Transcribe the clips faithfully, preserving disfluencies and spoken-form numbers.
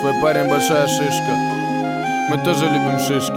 Твой парень большая шишка. Мы тоже любим шишки.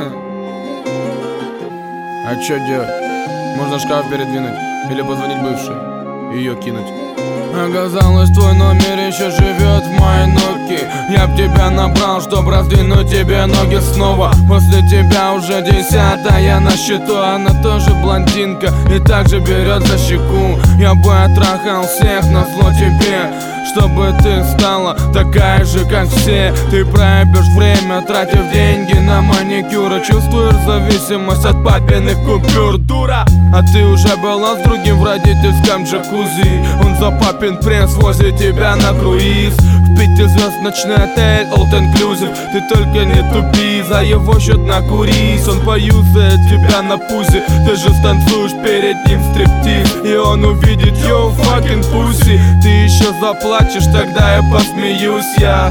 А чё делать? Можно шкаф передвинуть или позвонить бывшей и ее кинуть. Оказалось, твой номер еще живет в моей ноке. Я б тебя набрал, чтоб раздвинуть тебе ноги снова. После тебя уже десятая на счету. Она тоже блондинка и также берет за щеку. Я бы оттрахал всех назло тебе, чтобы ты стала такая же, как все. Ты проебешь время, тратив деньги на маникюр. Чувствуешь зависимость от папиных купюр, дура. А ты уже была с другим в родительском джакузи. Он за папин пресс возит тебя на круиз. В пятизвездочный отель All Inclusive. Ты только не тупи, за его счет накурись. Он поюзает тебя на пузе. Ты же станцуешь перед ним стриптиз, и он увидит yo fucking pussy. Ты еще заплачешь, тогда я посмеюсь я.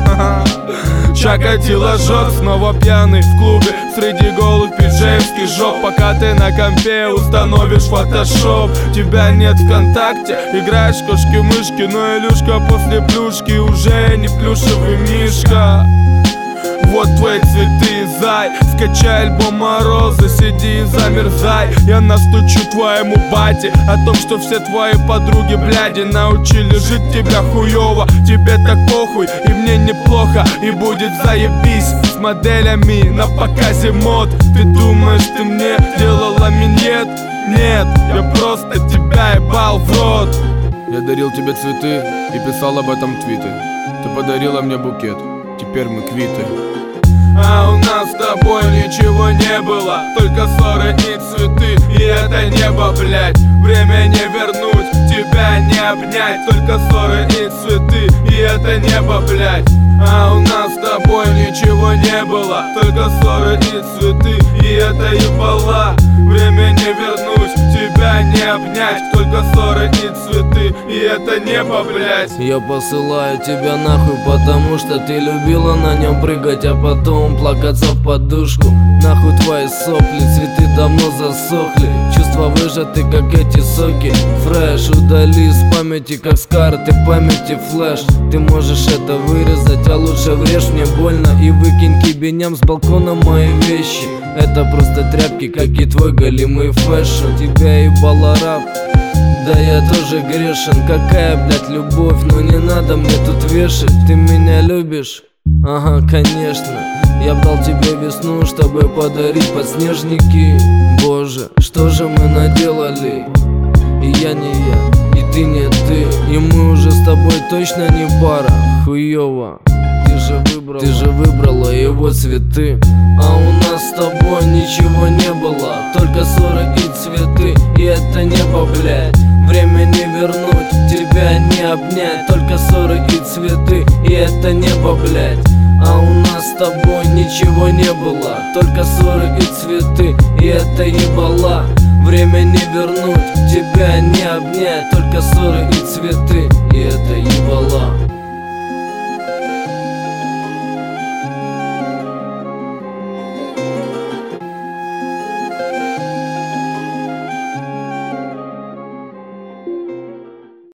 Чакатило жжет, снова пьяный в клубе среди голых пиджейских жоп. Пока ты на компе установишь фотошоп. Тебя нет ВКонтакте, играешь в кошки-мышки. Но Илюшка после плюшки уже не плюшевый мишка. Вот твои цветы, зай. Скачай альбом Морозы, сиди и замерзай. Я настучу твоему бате о том, что все твои подруги бляди научили жить тебя хуёво. Тебе так похуй, и мне неплохо, и будет заебись с моделями на показе мод. Ты думаешь, ты мне делала минет? Нет, я просто тебя ебал в рот. Я дарил тебе цветы и писал об этом твиты. Ты подарила мне букет, теперь мы квиты. А у нас с тобой ничего не было, только ссоры и цветы, и это небо, блять. Время не вернуть, тебя не обнять, только ссоры и цветы, и это небо, блять. А у нас с тобой ничего не было, только ссоры и цветы, и это ебала. Время не вернуть, тебя не обнять, только ссоры и цветы, и это небо, блять. Я посылаю тебя нахуй, потому что ты любила на нем прыгать, а потом плакаться в подушку. Нахуй твои сопли, цветы давно засохли. Чувства выжаты, как эти соки. Фреш, удали с памяти, как с карты памяти флеш. Ты можешь это вырезать, а лучше врежь мне больно и выкинь кибеням с балкона мои вещи. Это просто тряпки, как и твой голимый фэшн. Тебя ебала раб, да я тоже грешен. Какая, блядь, любовь, но не надо мне тут вешать. Ты меня любишь? Ага, конечно. Я б дал тебе весну, чтобы подарить подснежники. Боже, что же мы наделали? И я не я, и ты не ты, и мы уже с тобой точно не пара. Хуёво, ты же выбрала, ты же выбрала его цветы. А у нас с тобой ничего не было, только ссоры и цветы, и это небо, блядь. Время не вернуть, тебя не обнять, только ссоры и цветы, и это небо, блядь. А у нас с тобой ничего не было, только ссоры и цветы, и это ебала. Время не вернуть, тебя не обнять, только ссоры и цветы, и это ебала.